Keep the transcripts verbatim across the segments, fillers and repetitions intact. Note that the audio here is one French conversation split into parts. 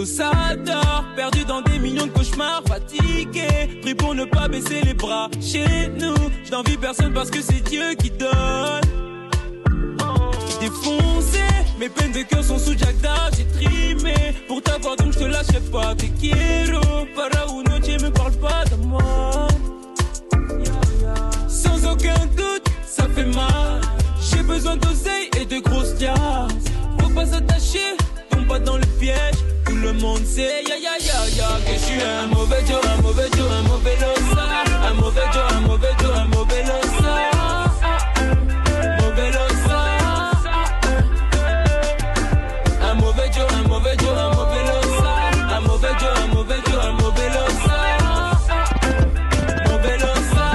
s'adore. Perdu dans des millions de cauchemars, fatigué. Pris pour ne pas baisser les bras. Chez nous, je n'envie personne parce que c'est Dieu qui donne. Défoncé, mes peines de cœur sont sous Jagda. J'ai trimé pour t'avoir donc je te lâcherai pas. Te quiero, para uno, tu me parles pas d'amour. Sans aucun doute, ça fait mal. J'ai besoin d'oseille et de grosses liasses. Faut pas s'attacher, tombe pas dans le piège. Tout le monde sait, ya ya ya ya, que je suis un mauvais Joe, un mauvais Joe, un mauvais losa. Un mauvais Joe, un mauvais Joe, un mauvais losa. Mauvais losa. Un mauvais Joe, un mauvais Joe, un mauvais losa. Un mauvais Joe, un mauvais Joe, un mauvais losa. Mauvais losa.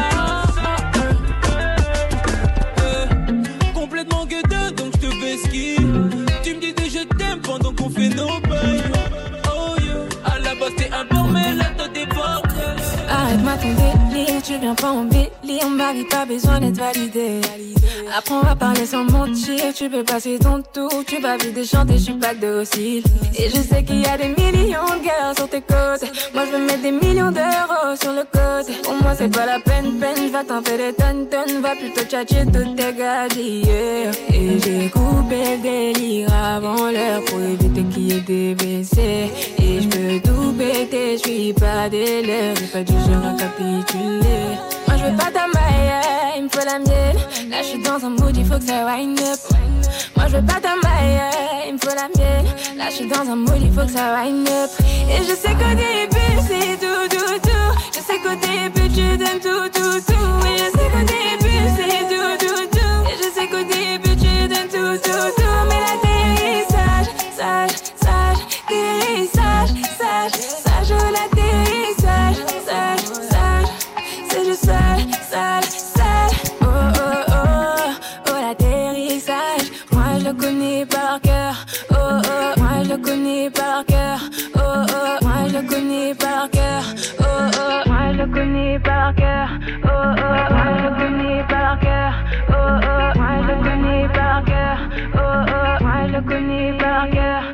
Euh, complètement gueudeux, donc je te fais ski. Tu me dis je t'aime pendant qu'on fait nos bails. Oh yeah, à la base t'es un bon mais là toi t'es fort. Arrête-moi ton délire, tu viens pas en embellir ma vie, pas besoin d'être validé. Apprends à parler sans mentir, tu peux passer ton tour, tu vas vite déchanter, je suis pas docile. Et je sais qu'il y a des millions de gars sur tes côtes. Moi je veux mettre des millions d'euros sur le côté. Pour moi c'est pas la peine, peine, je vais t'en faire des tonnes, tonnes. Va plutôt tchatcher toutes tes gadgets, yeah. Et j'ai coupé le délire avant l'heure pour éviter qu'il y ait des W C. Et je peux tout péter, je suis pas des lèvres, j'ai pas dû récapituler. Moi je veux pas ta maille, il me faut la mienne. Là je suis dans un mood, il faut que ça wind up. Moi je veux pas ta maille, il me faut la mienne. Là je suis dans un mood, il faut que ça wind up. Et je sais qu'au début c'est tout, tout, tout. Je sais qu'au début tu t'aimes tout, tout, tout. Et je sais qu'au début c'est tout, tout, tout. Et je sais qu'au début tu t'aimes tout, tout, tout. Mais l'atterrissage, sage, sage, atterrissage, sage, sage, l'atterrissage, sage, sage. C'est du sale, sale, sale. Oh oh oh, oh l'atterrissage. Moi je le connais par cœur. Oh oh, moi je le connais par cœur. Oh oh, moi je le connais par cœur. Oh oh, moi je le connais par cœur. Oh oh, moi je le connais par cœur. Oh oh, moi je le connais par cœur. Oh oh, moi je le connais par cœur.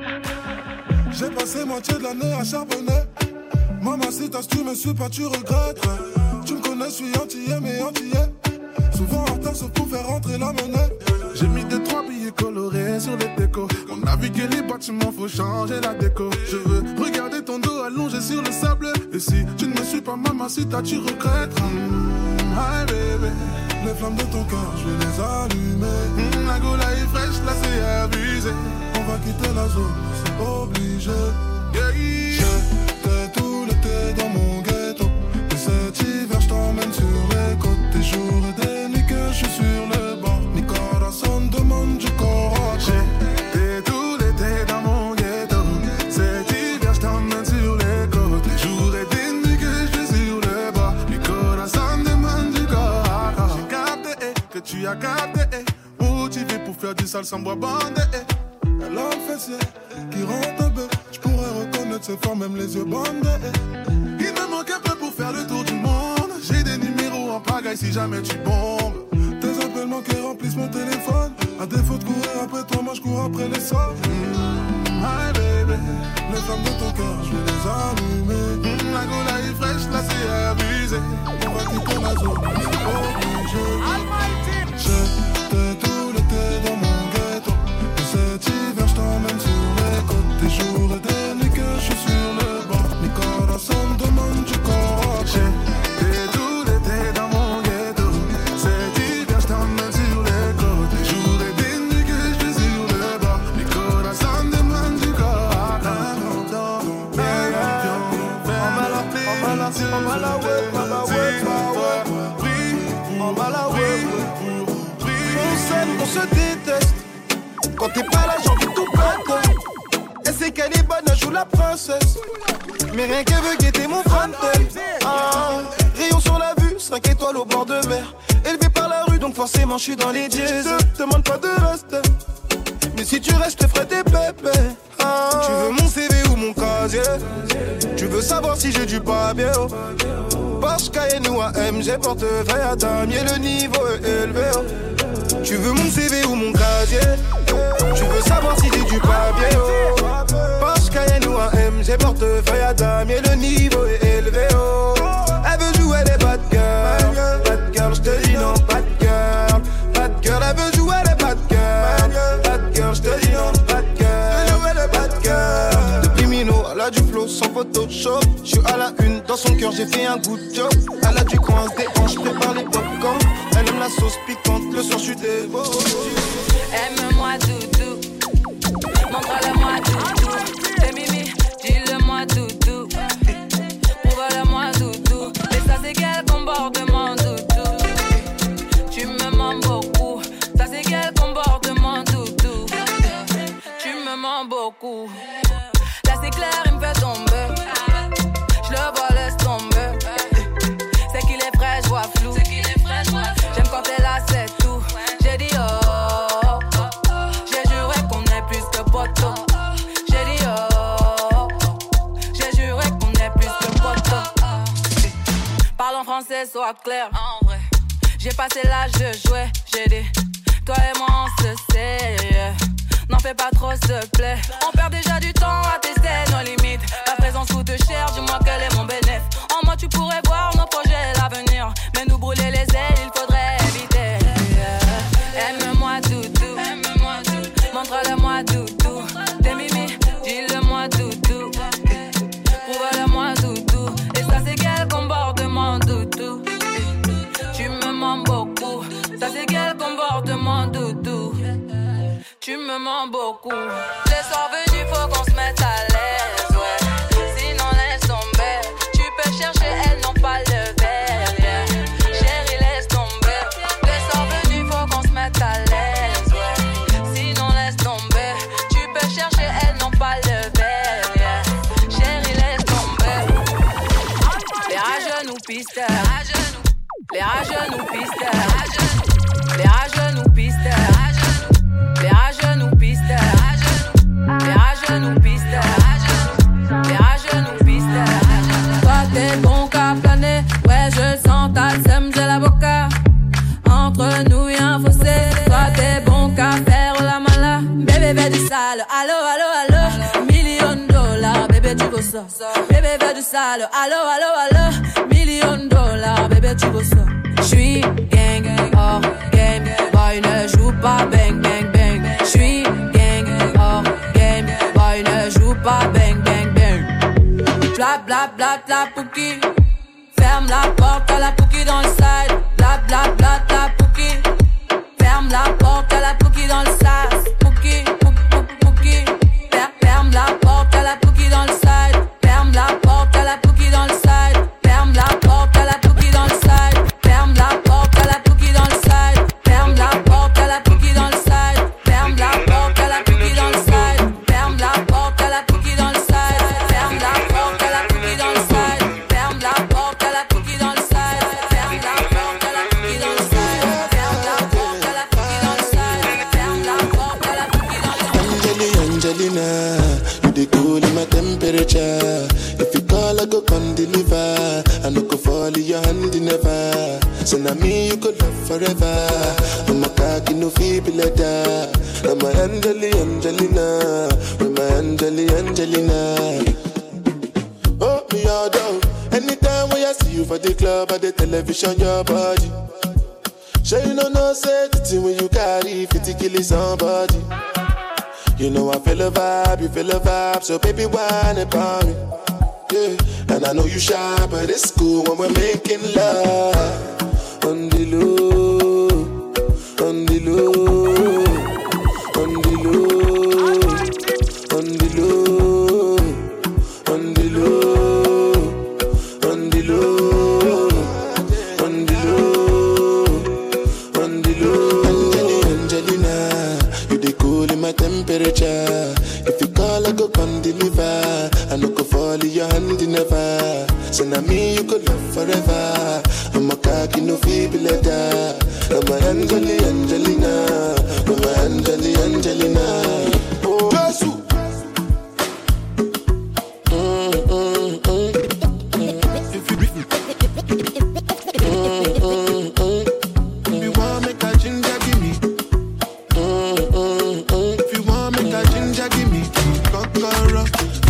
J'ai passé moitié de l'année à charbonner. Maman, si t'as tu me suis pas, tu regrettes. Tu me connais, je suis antillais, mais antillais. Souvent en retard, sauf pour faire rentrer la monnaie. J'ai mis des trois billets colorés sur les décos. On a vu que les bâtiments, faut changer la déco. Je veux regarder ton dos allongé sur le sable. Et si tu ne me suis pas, maman, si t'as, tu regrettes. Mmh, hi baby, les flammes de ton cœur, je vais les allumer. Mmh, la gola est fraîche, là c'est abusé. On va quitter la zone, c'est obligé. Yeah, yeah. Je t'ai tout l'été dans mon ghetto. Et cet hiver, je t'emmène sur les côtes. Des jours et des nuits que je suis sur le banc. Mi corazon demande du coraje. J'étais tout l'été dans mon ghetto. Cet hiver, je t'emmène sur les côtes. Des jours et des nuits que je suis sur le banc. Mi corazon demande du coraje. J'ai capté eh, que tu as capté eh, motivé pour faire du sale sans bois bandé eh. Elle a le fessier qui rentre bête. Je pourrais reconnaître ses formes, même les yeux bandés eh. Il me manque un peu pour faire le tour du monde. J'ai des numéros en pagaille si jamais tu bombes. Tes appels manqués remplissent mon téléphone. À défaut de courir après toi, moi je cours après les sorts. Mmh, hi baby, les flammes de ton cœur, je vais les allumer. Mmh, la gola est fraîche, là c'est abusé. On va quitter la zone, c'est obligé. Je t'ai tout l'été dans mon ghetto. Et cet hiver, je t'emmène sur les côtes. Des jours et des nuits que je suis sur le banc. Mi corazon demande du coraje. J'étais tout l'été dans mon ghetto. Cet hiver, je t'emmène sur les côtes. Des jours et des nuits que je suis sur le banc. Mi corazon demande du coraje. On va la paix, on va la paix, on va la paix, on va la paix, on va la paix. On s'aime, on se déteste. Quand t'es pas là, j'ai envie de tout battre. Elle sait qu'elle est bonne, elle joue la princesse. Mais rien qu'elle veut guetter mon frontal. Ah, rayon sur la vue, cinq étoiles au bord de mer. Élevé par la rue, donc forcément je suis dans les dièses. Je te demande pas de reste, mais si tu restes, je te ferai des pépés. Ah, tu veux mon C V ou mon casier? Tu veux savoir si j'ai du papier? Porsche, Cayenne ou A M G, portefeuille à damier, le niveau est élevé. Tu veux mon C V ou mon casier? Tu veux savoir si j'ai du papier? Porsche, Porsche Cayenne ou un M G, portefeuille à dame et le niveau est élevé, oh. Elle veut jouer les bad girls, bad girl, j'te dis non, bad girl. Bad girl, elle veut jouer les bad girls, bad girl, j'te dis non, bad girl. Jouer les bad girls. Depuis Mino, elle a du flow sans photoshop. J'suis à la une, dans son cœur j'ai fait un good job. Elle a du coin, des hanches, prépare les popcorn. Elle aime la sauce piquante, le soir j'suis dévot. Aime-moi doudou, montre-le-moi doudou. T'es mimi, dis-le-moi doudou. Prouve-le-moi doudou. Et ça c'est quel comportement doudou. Tu me mens beaucoup. Ça c'est quel comportement doudou. Tu me mens beaucoup. Là c'est clair, il me fait tomber. Je le vois, laisse tomber. C'est qu'il est frais, je vois flou. J'aime quand t'es là, c'est tout. J'ai dit oh. J'ai juré qu'on est plus que poteau. J'ai dit oh. J'ai juré qu'on est plus que poteau. Parle en français, sois clair. En vrai, j'ai passé l'âge de jouer. J'ai dit, toi et moi on se sait. N'en fais pas trop, s'il te plaît. On perd déjà du temps à tester nos limites. Ta présence coûte cher, dis-moi quel est mon bénéfice. En moi tu pourrais voir nos projets et l'avenir. Mais nous brûler les ailes, il faudrait éviter. Aime-moi doudou, aime-moi doudou. Montre-le-moi doudou. T'es mimi, dis-le-moi doudou. Prouve-le-moi doudou. Et ça c'est quel comportement doudou. Tu me mens beaucoup. Ça c'est quel comportement doudou. Tu me mens beaucoup. Les soirs venus, faut qu'on se mette à l'aise, ouais. Sinon laisse tomber. Tu peux chercher, elles n'ont pas le verre, yeah. Chérie, laisse tomber. Les soirs venus, faut qu'on se mette à l'aise, ouais. Sinon laisse tomber. Tu peux chercher, elles n'ont pas le verre, yeah. Chérie, laisse tomber. Les rageux nous pistent. Les rageux nous pistent. Les rageux nous pistent. Les rageux nous pistent. Les rageux nous pistent. Les rageux nous pistent. Toi t'es bon qu'à planer. Ouais je sens ta sème, j'ai l'avocat. Entre nous y'a un fossé. Toi t'es bon qu'à faire la mala. Bébé fais du sale. Allo allo allo. Million de dollars. Bébé tu veux ça. Bébé fais du sale. Allo allo allo. Million de dollars. Bébé tu veux ça. J'suis gang hors game. Boy ne joue pas bang bang bang. J'suis gang hors game. Boy ne joue pas bang bang bang. Bla bla bla bla pouki. Ferme la porte à la pouki dans le side. Bla bla bla bla pouki. Ferme la porte à la pouki dans le sas. Pouki pouki pouki. Ferme la porte à la pouki dans le side. Ferme la porte à la pouki dans le side. Ferme la porte à la pouki dans le side. Ferme la porte à la pouki dans le side. Ferme la porte à la pouki dans le side. Ferme la porte à la pouki dans le side. Ferme la porte à la pouki dans le side. Ferme la porte à la pouki dans le side. Ferme la porte à la pouki dans le side. Ferme la porte à la pouki dans le side. Ferme la porte à la pouki dans le side. Ferme la porte à la pouki dans le side. Angelina, you the cool in my temperature. If you call, I go come deliver. I no go fall in your hand never. So now me you could love forever. I'm a cocky no feeble letter. I'm a Angeli Angelina. I'm a Angeli Angelina. Oh me all down. Anytime when I see you for the club or the television, your body. Sure you know no safety when you carry fifty kill somebody. You know I feel a vibe, you feel a vibe, so baby whine about me. Yeah, and I know you shy, but it's cool when we're making love. On the low, on the low, on the low, on the low, on the low, on the low, on the low, on the low. Angelina, you the cool in my temperature. If you call, I go come deliver. I no go fall in your hand never. So now me you could love forever. I'm a cocky no feeble letter. I'm a Angeli Angelina. I'm a Angeli Angelina. Oh, Jesu. Mm, mm, mm. If you mm, mm, mm. If you want make a ginger, give me. Mm, mm, mm. If you want make a ginger, give me. Kokoro,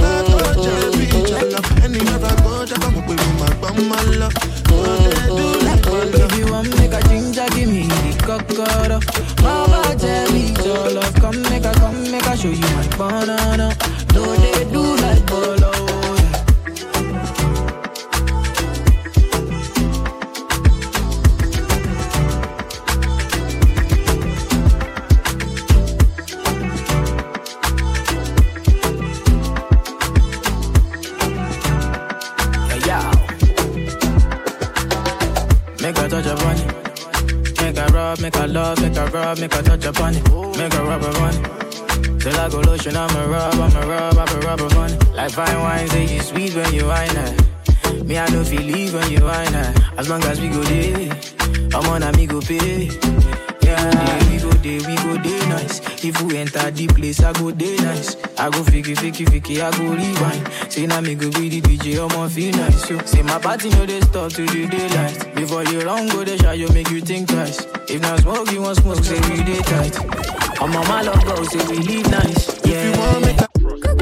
make I touch upon it. Make I rub, make I love, make I rub, make I touch upon it. Make I rub upon it. Till I go lotion, I'ma rub, I'ma rub, I'ma rub upon it. Like fine wine, say you sweet when you wine it. Me, I know feel leave when you wine it. As long as we go there, I'm on a me go pay. Yeah, we go there, we go there nice. If we enter the place, I go there nice. I go fiki, fiki, fiki, I go rewind. Say now me go be the D J, I'ma feel nice. So, say my party know they stop to the daylight. Before you run, go the shot, you make you think twice. If not smoke, you want smoke, say we day tight. I'm on my love go, say we live nice. Yeah. If you want make a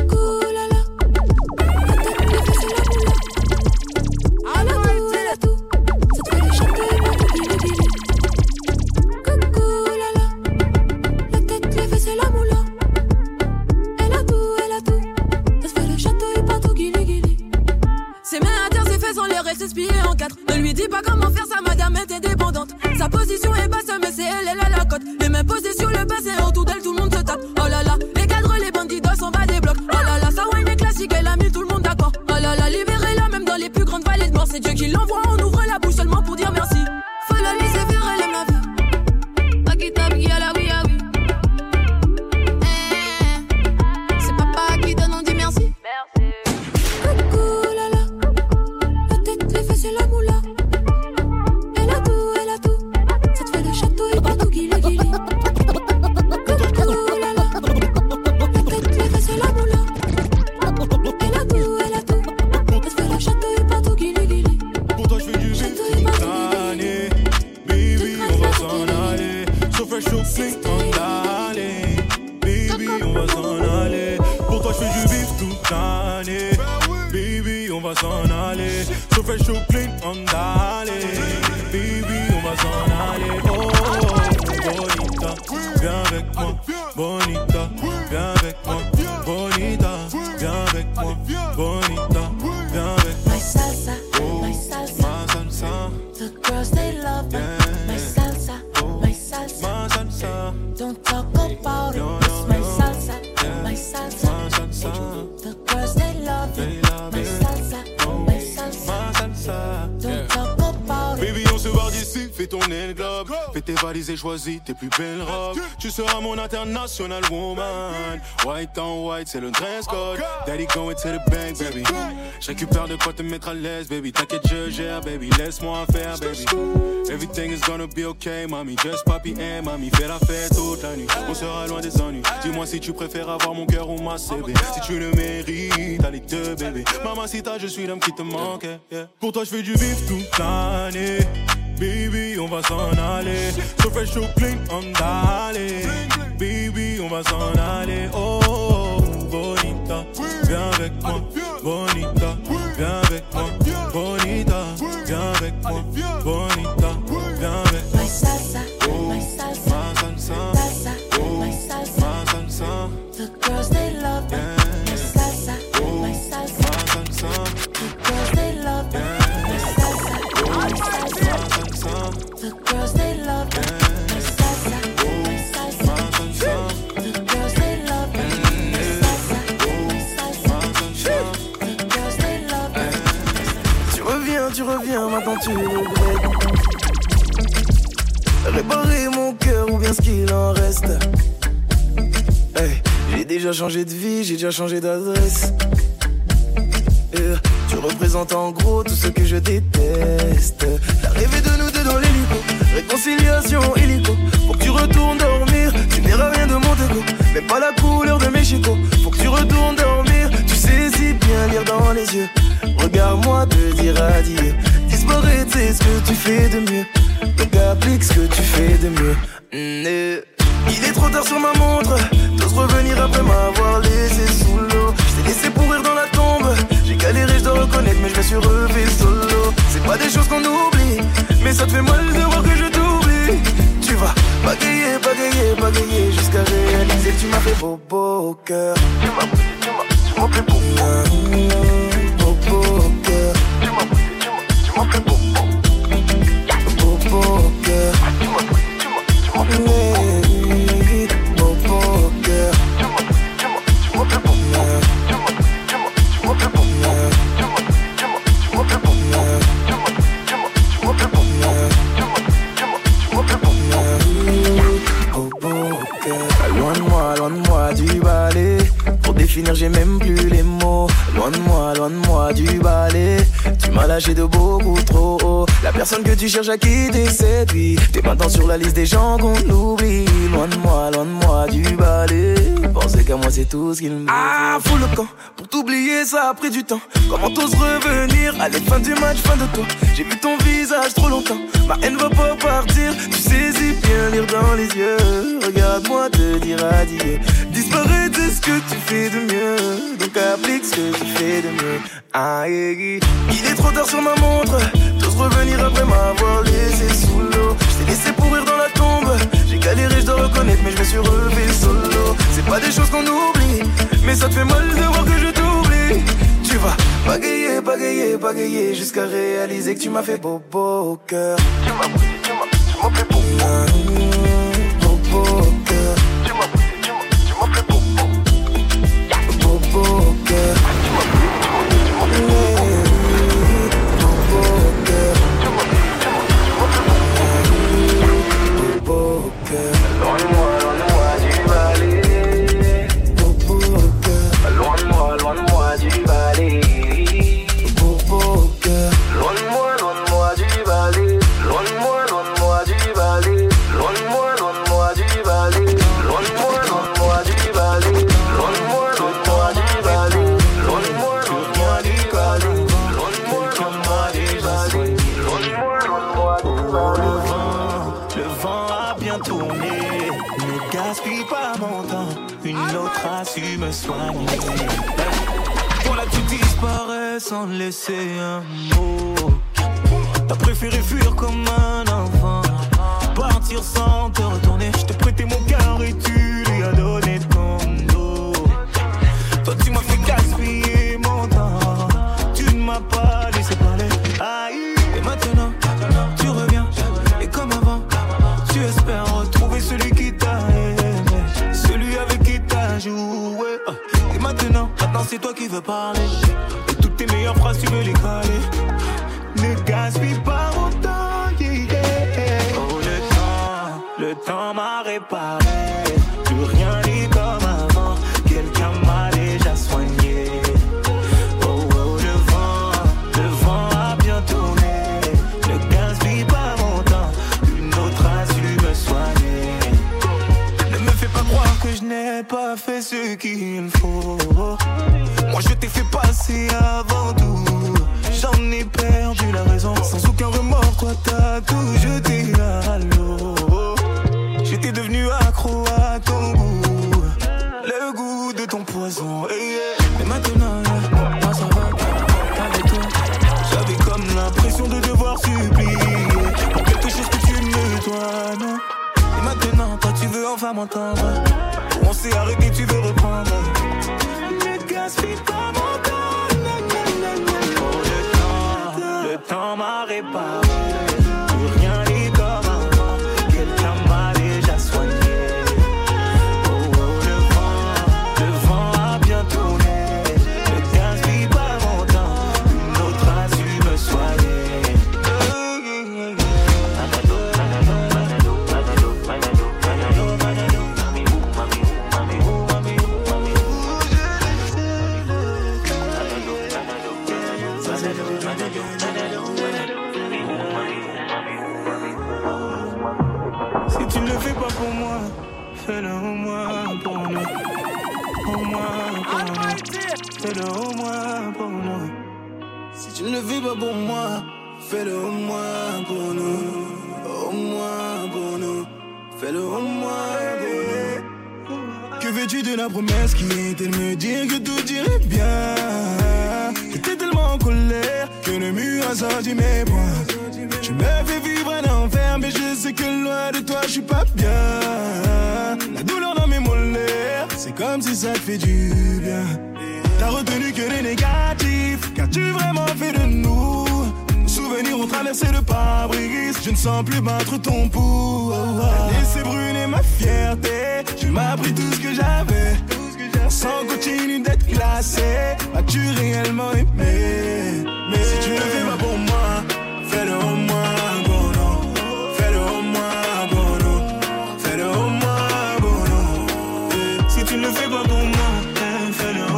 ne lui dis pas comment faire, sa madame est indépendante. Sa position est basse, mais c'est elle, elle a la cote. Les mains posées sur le bassin, autour d'elle, tout le monde se tape. Oh là là, les cadres, les bandits s'en va des blocs. Oh là là, sa wine est classique, elle a mis tout le monde d'accord. Oh là là, libérez-la, même dans les plus grandes vallées de mort. C'est Dieu qui l'envoie, on ouvre la bouche seulement pour dire merci. Faut la laisser faire, elle aime la vie. Pas qui tape, qui a la oui, ah oui. Eh, c'est papa qui donne, on dit merci. Merci. Coucou, là là. La tête, les fesses et la moula. Elle a tout, elle a tout. Ça te fait le château et partout, guili, guili. Coucou, là là. La tête, les fesses et la moula. Elle a tout, elle a tout. Ça te fait le château et partout, guili, guili. Pour toi, je fais du vif toute l'année. Baby, on va s'en aller. So fresh, so clean, on aller. Baby, on va s'en aller. Pour toi, je fais du vif toute l'année. Baby, on va s'en aller. So fresh, so clean, on aller. Baby, on va s'en aller. Oh, bonita, viens avec moi. Bonita, viens avec moi. Bonita, viens avec moi. Bonita, viens avec moi. My salsa, Oh, my salsa. ma salsa, The girls they love me. Yeah. My salsa, my salsa. ma salsa, Don't talk about it. No, It's no, my no. salsa, Yeah. my salsa. ma salsa, The girls they love They me. love My it. salsa, my salsa. ma salsa. Don't talk about it. Baby, on se barre d'ici, fais tourner le globe. Fais tes valises et choisis tes plus belles robes. Tu seras mon international woman. White on white, c'est le dress code. Daddy going to the bank, baby. Je récupère de quoi te mettre à l'aise, baby. T'inquiète, je gère, baby. Laisse-moi faire, baby. Everything is gonna be okay, mommy. Just papi and mommy. Fais la fête toute la nuit. On sera loin des ennuis. Dis-moi si tu préfères avoir mon cœur ou ma C B. Si tu le mérites, t'as les deux, bébé. Mamacita, je suis l'homme qui te manque. Yeah. Pour toi, je fais du vif toute l'année. Baby, on va s'en aller. So fresh, so clean, on d'aller. Baby, on va s'en aller. Oh, bonita, viens avec moi. Bonita, viens avec moi. Bonita, viens avec moi. Bonita, viens avec moi. My salsa, Oh, my salsa. ma salsa. Salsa, Oh, my salsa. ma salsa. The girls they love me. Yeah. My salsa, Oh, my salsa. ma salsa. The girls they love me. My salsa, my salsa. Ma salsa. The girls they love me. My salsa, my salsa. Ma salsa. The girls they love me. My salsa, my salsa. Ma salsa. The girls they love me. Tu reviens, tu reviens, maintenant tu regrettes. Réparer mon cœur ou bien ce qu'il en reste. Hey, j'ai déjà changé de vie, j'ai déjà changé d'adresse. Yeah, tu représentes en gros tout ce que je déteste. L'arrivée de nous deux dans l'hélico, réconciliation illico. Faut que tu retournes dormir, tu verras rien de mon déco. Même pas la couleur de mes chicots. Faut que tu retournes dormir, tu sais si bien lire dans les yeux. Regarde-moi te dire adieu. Disparaître c'est ce que tu fais de mieux. Donc applique ce que tu fais de mieux. Mm, eh. Il est trop tard sur ma montre. T'oses revenir après m'avoir laissé sous l'eau. Je t'ai laissé pourrir dans la tombe. J'ai galéré, je dois reconnaître, mais je me suis refait solo. C'est pas des choses qu'on oublie, mais ça te fait mal de voir que je t'oublie. Tu vas bagayer, bagayer, bagayer jusqu'à réaliser que tu m'as fait bobo au cœur. Tu m'as poussé, tu m'as, tu m'as fait bobo. Bobo au cœur. Tu m'as poussé, tu m'as, tu m'as fait bobo. Bobo au cœur. Tu m'as poussé, tu m'as, tu m'as fait bobo. Bobo au cœur. Tu m'as poussé, tu m'as, tu m'as fait bobo. Tu m'as poussé, tu m'as, tu m'as fait bobo. Tu m'as poussé, tu m'as, tu m'as fait bobo. Tu m'as poussé, tu m'as, tu m'as fait bobo. finir, j'ai même plus les mots. Loin de moi, loin de moi du balai. Tu m'as lâché de beaucoup trop haut. La personne que tu cherches à quitter séduit. T'es maintenant sur la liste des gens qu'on oublie. Loin de moi, loin de moi du balai. Penser qu'à moi c'est tout ce qu'il me faut. Ah, fous le camp, pour t'oublier ça a pris du temps. Comment t'oses revenir? Allez, fin du match, fin de toi. J'ai vu ton visage trop longtemps. Ma haine va pas partir. Tu saisis bien lire dans les yeux. Regarde-moi te dire adieu. Disparaître c'est ce que tu fais de mieux. Donc applique ce que tu fais de mieux. Aïe, il est trop tard sur ma montre. T'oses revenir après m'avoir laissé sous l'eau. Je t'ai laissé pourrir dans la tombe. J'ai galéré, je dois reconnaître, mais je me suis relevé solo. C'est pas des choses qu'on oublie, mais ça te fait mal de voir que je t'oublie. Tu vas pagayer, pagayer, pagayer jusqu'à réaliser que tu m'as fait bobo au cœur. Tu m'as poussé, tu m'as, tu m'as fait bobo. Bobo au cœur. Tu m'as poussé, tu m'as, tu m'as fait bobo. Bobo au cœur. Tu m'as poussé, tu m'as, tu m'as fait bobo. Bobo au cœur. Tu m'as poussé, tu m'as, tu m'as fait bobo. Bobo au cœur. Loin de moi, loin de moi du balai. Bobo au cœur. Loin de moi, loin de moi du balai. Bobo au cœur. Loin de moi, loin de moi du balai. Loin de moi, loin de moi du balai. Loin de moi, loin de moi du balai. Loin de moi, loin de moi du balai. Loin de moi, loin de moi du balai. Loin de moi, loin de moi du balai. Loin de moi, loin de moi du balai. Loin de moi, loin de moi du balai. Le vent, le vent a bien tourné. Ne gaspille pas mon temps. Une autre a su me soigner. Voilà, tu disparais sans laisser un mot. T'as préféré fuir comme un enfant. Partir sans te retourner. Je t'ai prêté mon cœur et tu lui as donné ton dos. Toi tu m'as fait gaspiller mon temps. Tu ne m'as pas laissé parler. Aïe. Et maintenant, tu reviens. Et comme avant, tu espères retrouver celui qui t'a aimé, celui avec qui t'as joué. Et maintenant, maintenant c'est toi qui veux parler. Et toutes tes meilleures phrases tu veux les caler. Ne gaspille pas mon temps, yeah, yeah. Oh le temps, le temps m'a réparé. Plus rien n'est comme avant. Quelqu'un m'a déjà soigné. Oh, oh le vent, le vent a bien tourné. Ne gaspille pas mon temps. Une autre a su me soigner. Ne me fais pas croire que je n'ai pas fait ce qu'il faut. Moi je t'ai fait passer avant tout. J'en ai perdu la raison. Sans aucun remords, toi t'as tout jeté à l'eau. J'étais devenu accro à ton goût. Le goût de ton poison, hey, yeah. Mais maintenant, yeah, moi ça va, avec toi. J'avais comme l'impression de devoir supplier pour quelque chose que tu me dois, non. Et maintenant, toi tu veux enfin m'entendre. On s'est arrêté, tu veux reprendre. Ne gaspille pas mon temps. Le temps m'a réparé. Plus rien n'est comme avant. Quelqu'un m'a déjà soigné. Oh, oh le vent, le vent a bien tourné. Ne gaspille pas mon temps. Une autre a su me soigner. Si tu ne le fais pas pour moi, fais-le au moins pour nous. Au moins pour nous. Fais-le au moins pour nous. Si tu ne le fais pas pour moi, fais-le au moins pour nous. Au moins pour nous. Fais-le au moins pour nous. Que veux-tu de la promesse qui était de me dire que tout irait bien? J'étais tellement en colère que le mur a sorti mes poings. Tu me fais vivre un enfer, mais je sais que loin de toi je suis pas bien. La douleur dans mes molaires, c'est comme si ça te fait du bien. T'as retenu que les négatifs, qu'as-tu vraiment fait de nous? Nos souvenirs ont traversé le pare-brise, je ne sens plus battre ton pouls. T'as laissé brûler ma fierté, tu m'as pris tout ce que j'avais. Sans continue d'être classé, as-tu réellement aimé? Mais si tu ne le fais pas pour moi, fais-le au moins pour nous. Fais-le au moins pour nous. Fais-le au moins pour nous. Si tu ne le fais pas pour moi, fais-le au moins.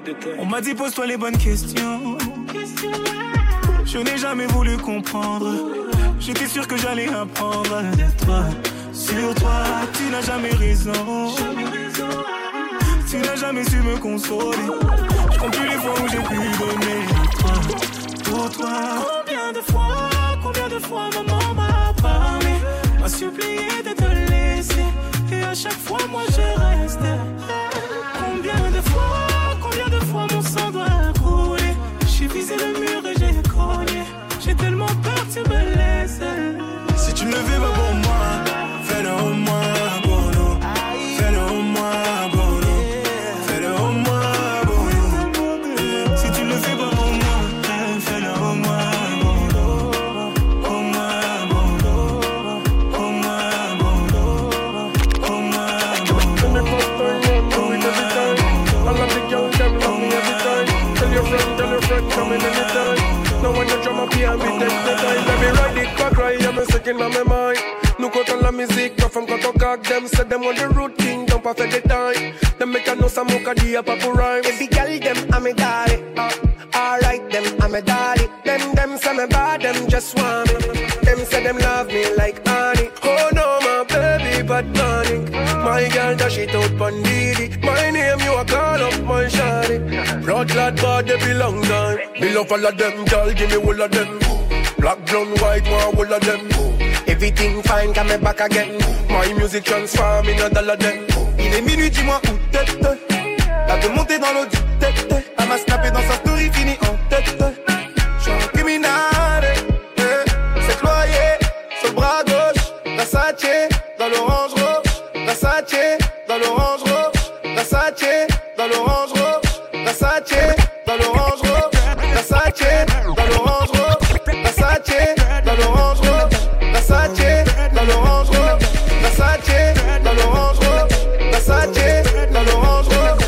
On m'a dit pose-toi les bonnes questions. Je n'ai jamais voulu comprendre. J'étais sûr que j'allais apprendre de toi. Sur toi, tu n'as jamais raison. Tu n'as jamais su me consoler. Je compte plus les fois où j'ai pu donner à toi. Pour toi, combien de fois, combien de fois maman m'a parlé, m'a supplié de te laisser. Et à chaque fois moi je restais. Combien de fois, combien de fois mon sang doit couler. J'ai visé le mur et j'ai cogné. J'ai tellement peur que tu me laisses. Si tu ne le fais pas pour moi, fais-le au moins pour nous. Fais-le au moins pour nous. Fais-le au moins pour nous. Si tu ne le fais pas pour moi, fais-le au moins pour nous. Au moins pour nous. Au moins pour nous. Au moins pour nous. Au moins I love the girl, them love me every time. Tell your friend, tell your friend, come in anytime. Now when you drum up here, me take the time. Let me ride it back right, I'm a second on my mind. Nous comptons la musique, pas femme quand on caque. Them say them want the routine, don't pas faire des time. Them make a know some mocha di a papu rhyme. Every girl them I'm a daddy, uh, alright them I'm a daddy. Them them say me bad, them just want me. Them say them love me like honey. Oh no my baby, but panic. My girl dash it out pon Didi. My name you a call up my shawty. Blood lad bad every long time. Me love all of them, girl give me all of them. Black, brown, white, one all of them. Everything fine, come back again. My music transform in a dollar them. Il est minuit, dis-moi où t'es. Elle veut monter dans l'eau du tête. Elle m'a snappé dans sa story, fini en tête. J'suis un criminel, eh. C'est cloyé, sur le bras gauche. Versace, dans l'orange rouge. Versace, dans l'orange rouge. Versace, dans l'orange rouge. Versace, dans l'orange rouge. Versace, dans l'orange rouge. Versace, dans l'orange rouge. Versace, dans l'orange rouge. Versace, dans l'orange rouge. Versace, dans l'orange rouge.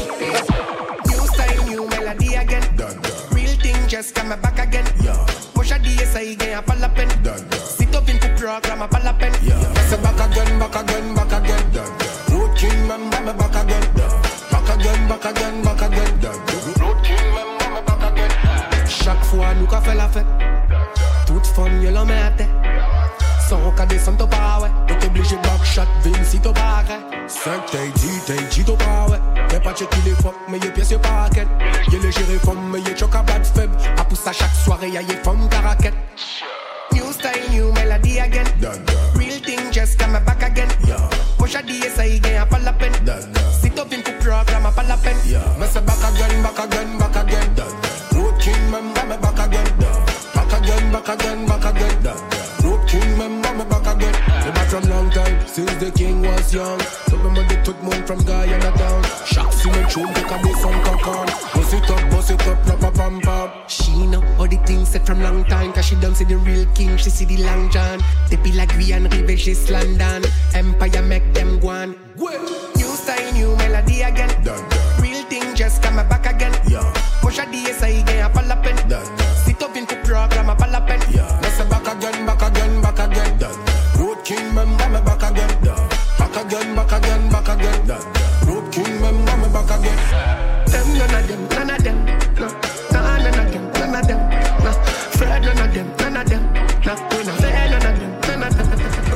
New style, new melody again. Real thing just come back again. Push a D S I again, pas la peine. Sit up in the program, pas la peine. Say back again, back again, back again. Road king, member me back again. Back again, back again, back again. Road king, member me back again. Chaque fois nous qu'a fait la fête. Toute fun, y'a l'homme à tête. Sans qu'à descendre au pas, ouais. T'es obligé de backshot, Vinci t'au barret. cinq t'es dit, t'es dit t'au pas, ouais. T'es pas checké les fois, mais y'a pièce y'a pas raquette. Y'a les gérés femmes, mais y'a choc à bad faible. À pousse à chaque soirée, y'a y'a femmes caraquette. New style, new melody again. Real thing just come back again. Push a D S I again, pas la peine. Sit up in the program, pas la peine. Mais c'est back again, back again, back again. Road king, member me back again. Back again, back again, back again. Road king, member me back again. The back from long time, since the king was young. So remember the tout monde from Guyana down. Chaque semaine, tune, take a day from Concon. Bust it up, bust it up, proper pam pam. She know all the things said from long time. Cause she don't see the real king, she see the long john. They be like Guyana, Rive, just London. Empire make them go on. New style, new melody again. Real thing just come back again. Push a D S I again, pas la peine. Sit up in the program, pas la peine. Let's back again, back again, back again. Road king, member me back again. Back again, back again, back again. Road king, member me back again. Them none of them, none of them. No, nah, none of them, none of them. No, Fred none of them, none of them. No, we not fair none of them, none of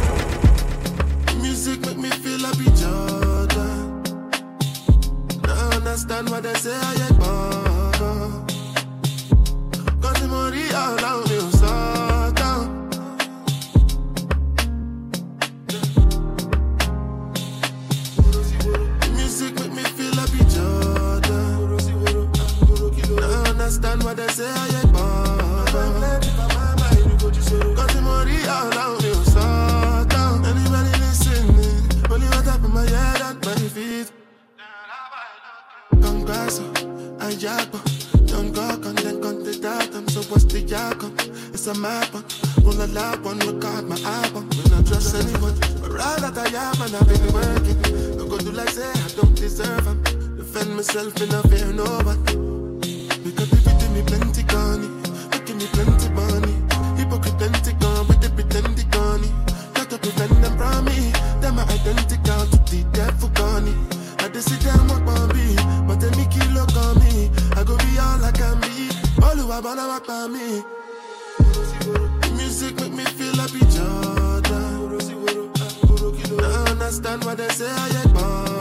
them. Music make me feel like be Jordan. Now understand what they say I get more. Got the money all out you so down. Music make me feel like be Jordan. Now understand what they say I get more. Got the money all out you so down. Anybody listening? Only what up in my head and my feet. Congasso, I jump. Don't go on, then come to that. I'm so what's the yakum? It's a map. Roll a lap on, record my album. When I trust anyone, but right that I am and I've been working. Don't go do like say I don't deserve them. Defend myself in a fear no one. Because they be me plenty gunny, making me plenty money. Hypocrite plenty gun with the pretend gunny. Got to prevent them from me. Them my identical to the devil gunny. I just sit down walk on me, but they make you look on me. Bana back me. Music make me feel happy, Jordan. I understand what they say, I ain't born.